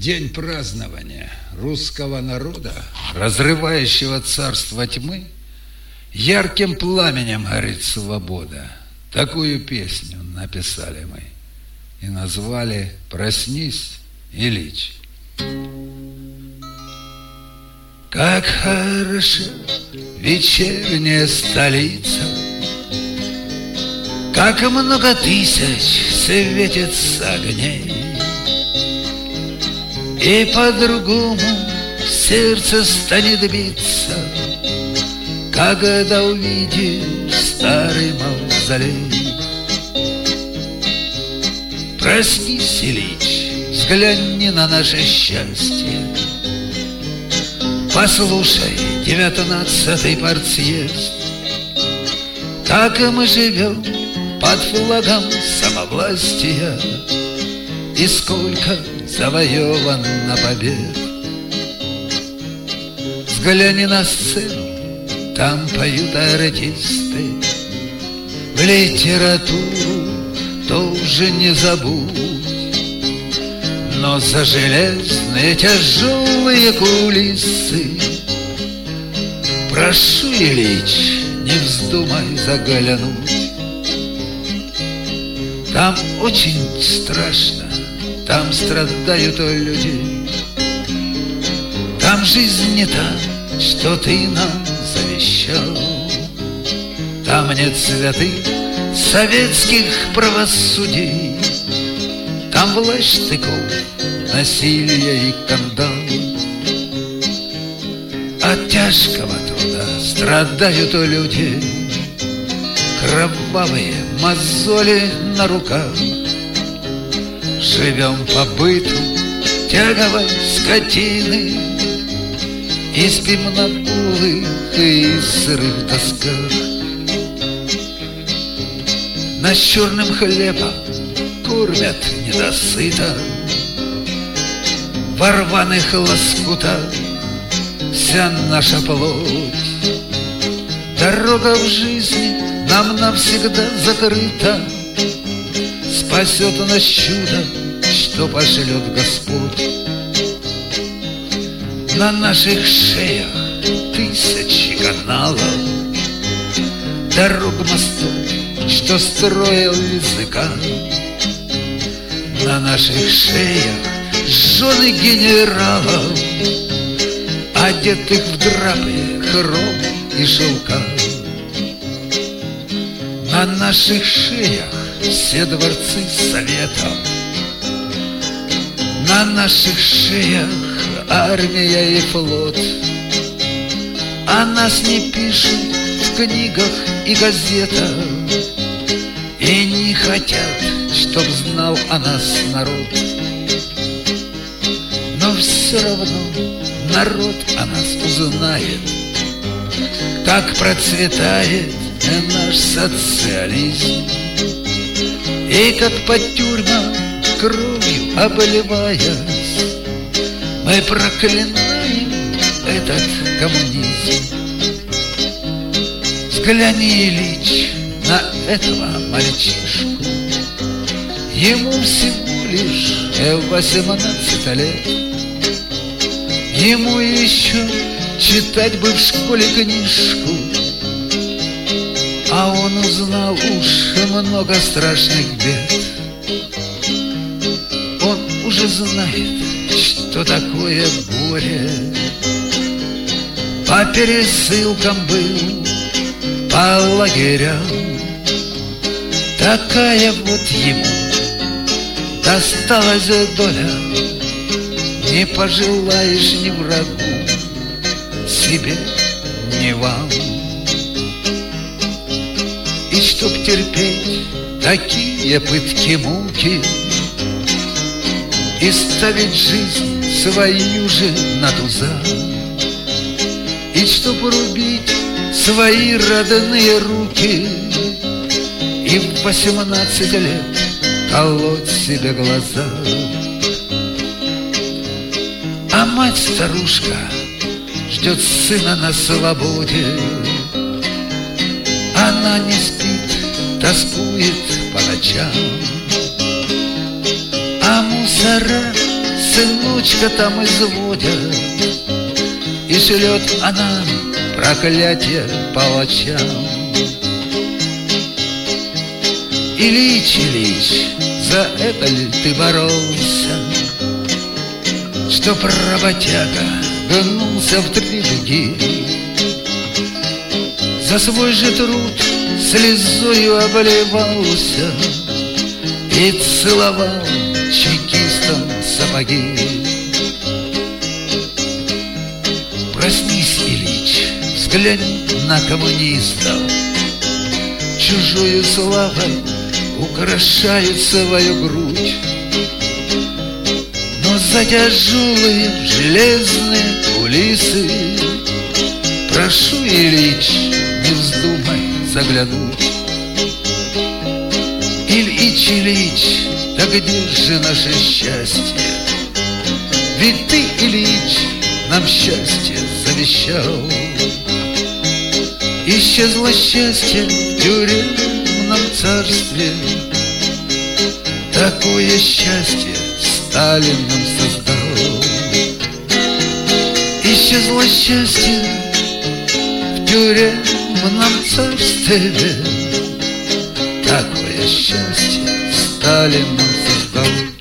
день празднования русского народа, разрывающего царство тьмы, ярким пламенем горит свобода. Такую песню написали мы и назвали «Проснись, Ильич». Как хороша вечерняя столица, как много тысяч светится огней, и по-другому сердце станет биться, когда увидишь старый мавзолей. Проснись, Ильич, взгляни на наше счастье, послушай 19-й партсъезд, как мы живем под флагом самовластия, и сколько завоевано побед. Взгляни на сцену, там поют артисты, в литературу тоже не забудь. Но за железные тяжелые кулисы прошу, Ильич, не вздумай заглянуть. Там очень страшно, там страдают люди, там жизнь не та, что ты нам завещал. Там нет святых советских правосудий, там власть штыков, насилие и кандал. От тяжкого труда страдают люди, кровавые мозоли на руках. Живем по быту тяговой скотины и спим на полых и сырых досках. Нас черным хлебом кормят недосыто, во рваных лоскутах вся наша плоть. Дорога в жизни нам навсегда закрыта, спасет нас чудо, что пошлет Господь. На наших шеях тысячи каналов, дорог, мостов, что строил языка. На наших шеях жены генералов, одетых в драпы, хром и шелка. На наших шеях все дворцы советов, на наших шеях армия и флот. О нас не пишут в книгах и газетах, и не хотят, чтоб знал о нас народ. Но все равно народ о нас узнает, как процветает наш социализм, и как по тюрьмам кровью обливаясь, мы проклинаем этот коммунизм. Взгляни, Ильич, на этого мальчишку, ему всего лишь 18 лет. Ему еще читать бы в школе книжку, а он узнал уж много страшных бед. Он уже знает, что такое горе, по пересылкам был, по лагерям. Такая вот ему досталась доля, не пожелаешь ни врагу, себе, ни вам. И чтоб терпеть такие пытки, муки, и ставить жизнь свою же на туза, и чтоб рубить свои родные руки, и в 18 лет колоть себе глаза. А мать-старушка ждет сына на свободе, она не спит, тоскует по ночам, а мусора сыночка там изводят, и шлет она проклятие палачам. Ильич, Ильич, за это ли ты боролся, чтоб работяга гнулся в три дуги? За свой же труд слезою обливался и целовал чекистам сапоги. Проснись, Ильич, взглянь на коммунистов, чужую славой украшают свою грудь, но за тяжелые железные кулисы прошу, Ильич, не вздумай заглянуть. Ильич, Ильич, да где же наше счастье? Ведь ты, Ильич, нам счастье завещал. Исчезло счастье в тюремном царстве, такое счастье Сталин нам создал. Исчезло счастье в тюремном царстве, такое счастье Сталин нам создал.